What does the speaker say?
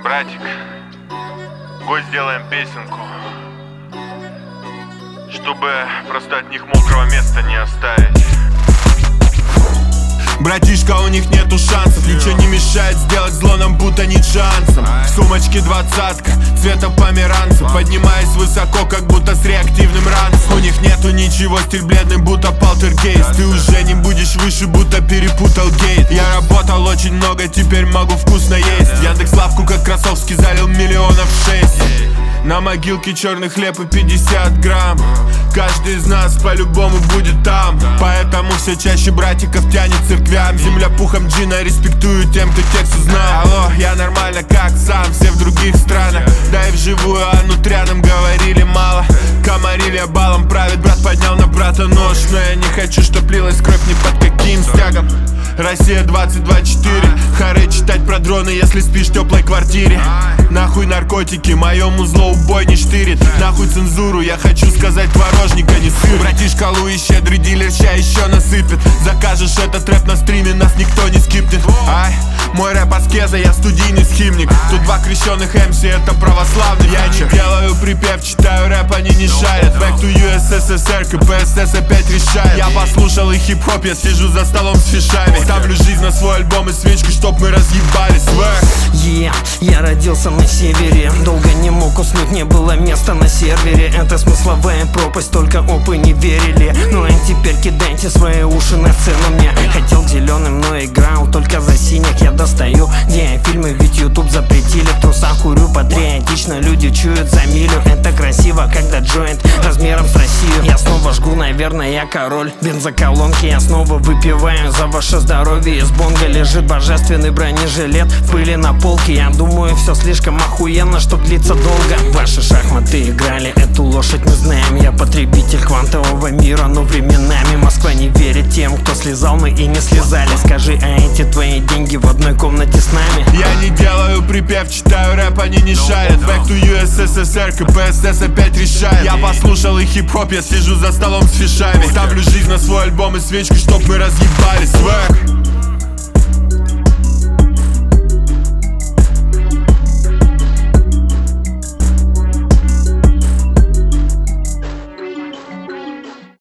Братик, гой сделаем песенку, чтобы просто от них мокрого места не оставить. Братишка, у них нету шансов, ничего не мешает сделать зло нам, будто нет шансом. В сумочке 20-ка, цвета померанца, поднимаясь высоко, как будто с реактивным ранцем. У них нету ничего, стиль бледный, будто полтергейст. Ты уже не будешь выше, будто перепутал гейт. Я работал очень много, теперь могу вкусно есть. Яндекс.Лавку, как Красовский, залил миллионов 6. На могилке черный хлеб и 50 грамм. Каждый из нас по-любому будет там. Поэтому все чаще братиков тянет церквям. Земля пухом джина, респектую тем, кто текст узнал. Алло, я нормально как сам, все в других странах. Да и вживую, а нутряным говорили мало. Комарилья балом правит, брат поднял на брата нож. Но я не хочу, чтоб лилась кровь ни под каким стягом. Россия 2024. Харе читать про дроны, если спишь в теплой квартире. Нахуй наркотики, моему зло убой не штырит. Нахуй цензуру, я хочу сказать творожника, не сыр. Братишка Луи, щедрый дилер, ща еще насыпет. Закажешь этот рэп на стриме, нас никто не скипнет. Ай, мой рэп аскеза, я студийный схимник. Тут два крещеных МС, это православный. Я не делаю припев, читаю рэп, они не шарят. Back to USSR, КПСС опять решает. Я послушал и хип-хоп, я сижу за столом с фишами. Ставлю жизнь на свой альбом и свечку, чтоб мы разъебались. Я родился на севере, долго не мог уснуть, не было места на сервере. Это смысловая пропасть, только опы не верили. Ну а теперь кидайте свои уши на сцену мне. Хотел к зеленым, но играл только за синих. Я достаю диафильмы, ведь YouTube запретили. В трусах курю патриотично, люди чуют за милю. Это красиво, когда джойнт размером с Россию. Я снова жгу, наверное, я король бензоколонки. Я снова выпиваю за ваше здоровье. Из бонга лежит божественный бронежилет в пыли на полке. Я думаю, все слишком охуенно, чтоб длиться долго. Ваши шахматы играли, эту лошадь мы знаем. Я потребитель квантового мира, но временами Москва не верит тем, кто слезал, мы и не слезали. Скажи, а эти твои деньги в одной комнате с нами? Я не делаю припев, читаю рэп, они не шарят. Back to USSR, КПСС опять решает. Я послушал и хип-хоп, я сижу за столом с фишами. Ставлю жизнь на свой альбом и свечку, чтоб мы разъебались.